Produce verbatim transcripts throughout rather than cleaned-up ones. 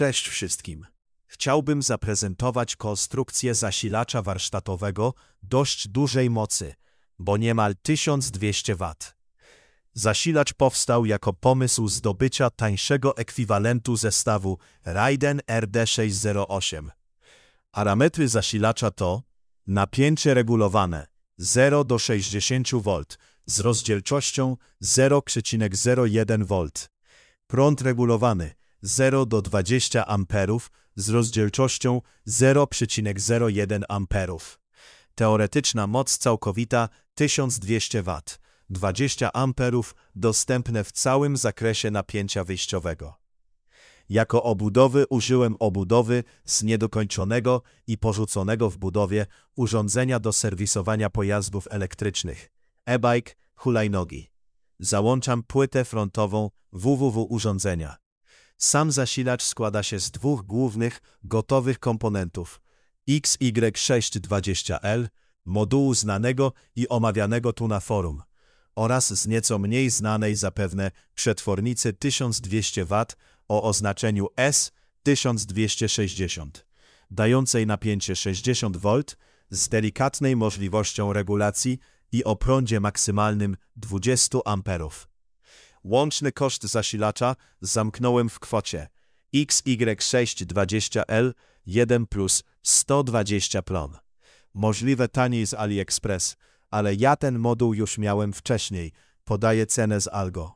Cześć wszystkim. Chciałbym zaprezentować konstrukcję zasilacza warsztatowego dość dużej mocy, bo niemal tysiąc dwieście watów. Zasilacz powstał jako pomysł zdobycia tańszego ekwiwalentu zestawu Raiden R D sześćset osiem. Parametry zasilacza to napięcie regulowane zero do sześćdziesięciu wolt z rozdzielczością zero przecinek zero jeden wolt, prąd regulowany zero do dwudziestu amperów z rozdzielczością zero przecinek zero jeden amperów. Teoretyczna moc całkowita tysiąc dwieście watów, dwadzieścia amperów dostępne w całym zakresie napięcia wyjściowego. Jako obudowy użyłem obudowy z niedokończonego i porzuconego w budowie urządzenia do serwisowania pojazdów elektrycznych e-bike, hulajnogi. Załączam płytę frontową www urządzenia. Sam zasilacz składa się z dwóch głównych, gotowych komponentów X Y sześćset dwadzieścia L, modułu znanego i omawianego tu na forum, oraz z nieco mniej znanej zapewne przetwornicy tysiąc dwieście watów o oznaczeniu S tysiąc dwieście sześćdziesiąt, dającej napięcie sześćdziesiąt wolt z delikatnej możliwością regulacji i o prądzie maksymalnym dwadzieścia amperów. Łączny koszt zasilacza zamknąłem w kwocie X Y sześćset dwadzieścia L jeden plus sto dwadzieścia plon. Możliwe taniej z AliExpress, ale ja ten moduł już miałem wcześniej, podaję cenę z Algo.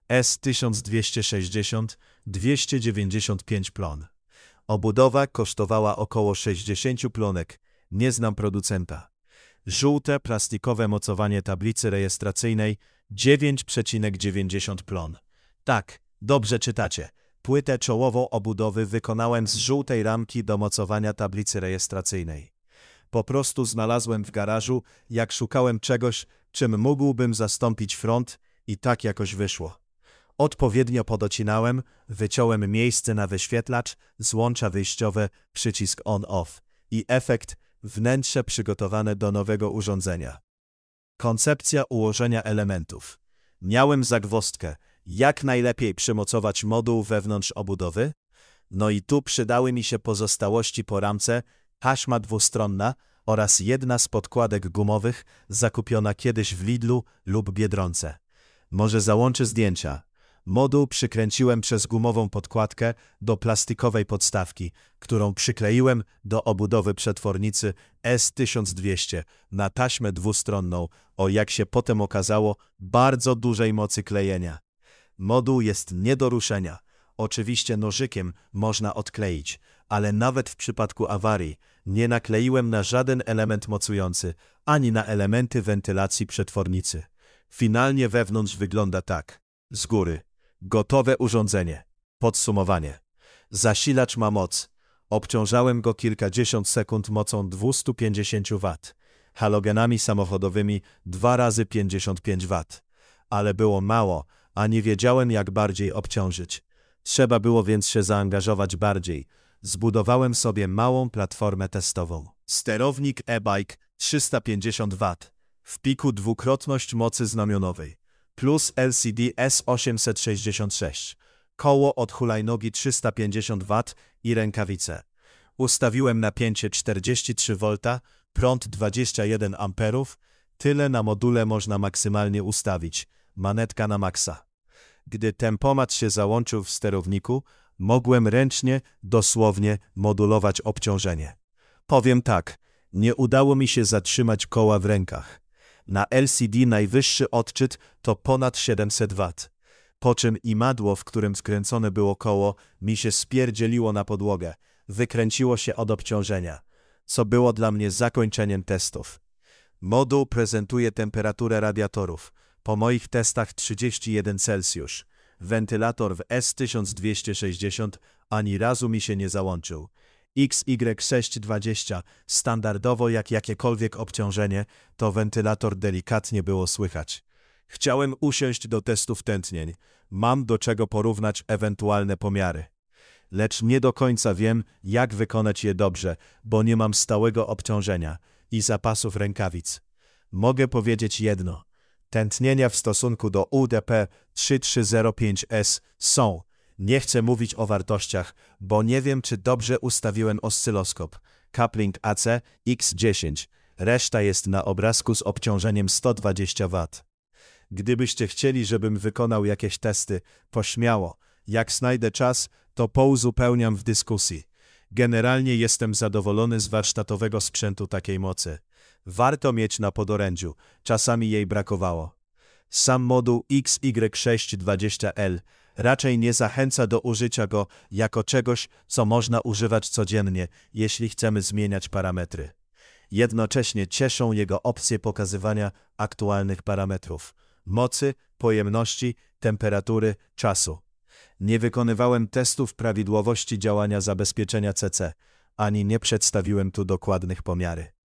S tysiąc dwieście sześćdziesiąt dwieście dziewięćdziesiąt pięć plon. Obudowa kosztowała około sześćdziesiąt plonek, nie znam producenta. Żółte plastikowe mocowanie tablicy rejestracyjnej dziewięć przecinek dziewięćdziesiąt plon. Tak, dobrze czytacie. Płytę czołową obudowy wykonałem z żółtej ramki do mocowania tablicy rejestracyjnej. Po prostu znalazłem w garażu, jak szukałem czegoś, czym mógłbym zastąpić front, i tak jakoś wyszło. Odpowiednio podocinałem, wyciąłem miejsce na wyświetlacz, złącza wyjściowe, przycisk on-off i efekt wnętrze przygotowane do nowego urządzenia. Koncepcja ułożenia elementów. Miałem zagwozdkę, jak najlepiej przymocować moduł wewnątrz obudowy, no i tu przydały mi się pozostałości po ramce, taśma dwustronna oraz jedna z podkładek gumowych zakupiona kiedyś w Lidlu lub Biedronce. Może załączę zdjęcia. Moduł przykręciłem przez gumową podkładkę do plastikowej podstawki, którą przykleiłem do obudowy przetwornicy S tysiąc dwieście na taśmę dwustronną o, jak się potem okazało, bardzo dużej mocy klejenia. Moduł jest nie do ruszenia. Oczywiście nożykiem można odkleić, ale nawet w przypadku awarii nie nakleiłem na żaden element mocujący, ani na elementy wentylacji przetwornicy. Finalnie wewnątrz wygląda tak. Z góry. Gotowe urządzenie. Podsumowanie. Zasilacz ma moc. Obciążałem go kilkadziesiąt sekund mocą dwieście pięćdziesiąt watów. Halogenami samochodowymi dwa razy pięćdziesiąt pięć watów. Ale było mało, a nie wiedziałem, jak bardziej obciążyć. Trzeba było więc się zaangażować bardziej. Zbudowałem sobie małą platformę testową. Sterownik e-bike trzysta pięćdziesiąt watów. W piku dwukrotność mocy znamionowej. Plus L C D S osiemset sześćdziesiąt sześć. Koło od hulajnogi trzysta pięćdziesiąt watów i rękawice. Ustawiłem napięcie czterdzieści trzy wolta, prąd dwadzieścia jeden amperów. Tyle na module można maksymalnie ustawić. Manetka na maksa. Gdy tempomat się załączył w sterowniku, mogłem ręcznie, dosłownie modulować obciążenie. Powiem tak, nie udało mi się zatrzymać koła w rękach. Na L C D najwyższy odczyt to ponad siedemset watów, po czym imadło, w którym skręcone było koło, mi się spierdzieliło na podłogę, wykręciło się od obciążenia, co było dla mnie zakończeniem testów. Moduł prezentuje temperaturę radiatorów, po moich testach trzydzieści jeden Celsjusz. Wentylator w S tysiąc dwieście sześćdziesiąt ani razu mi się nie załączył. X Y sześćset dwadzieścia, standardowo jak jakiekolwiek obciążenie, to wentylator delikatnie było słychać. Chciałem usiąść do testów tętnień. Mam do czego porównać ewentualne pomiary. Lecz nie do końca wiem, jak wykonać je dobrze, bo nie mam stałego obciążenia i zapasów rękawic. Mogę powiedzieć jedno. Tętnienia w stosunku do U D P trzy tysiące trzysta pięć S są, Nie chcę mówić o wartościach, bo nie wiem, czy dobrze ustawiłem oscyloskop. Coupling A C X dziesięć. Reszta jest na obrazku z obciążeniem sto dwadzieścia watów. Gdybyście chcieli, żebym wykonał jakieś testy, pośmiało. Jak znajdę czas, to pouzupełniam w dyskusji. Generalnie jestem zadowolony z warsztatowego sprzętu takiej mocy. Warto mieć na podorędziu, czasami jej brakowało. Sam moduł X Y sześć dwadzieścia L raczej nie zachęca do użycia go jako czegoś, co można używać codziennie, jeśli chcemy zmieniać parametry. Jednocześnie cieszą jego opcje pokazywania aktualnych parametrów: mocy, pojemności, temperatury, czasu. Nie wykonywałem testów prawidłowości działania zabezpieczenia C C, ani nie przedstawiłem tu dokładnych pomiary.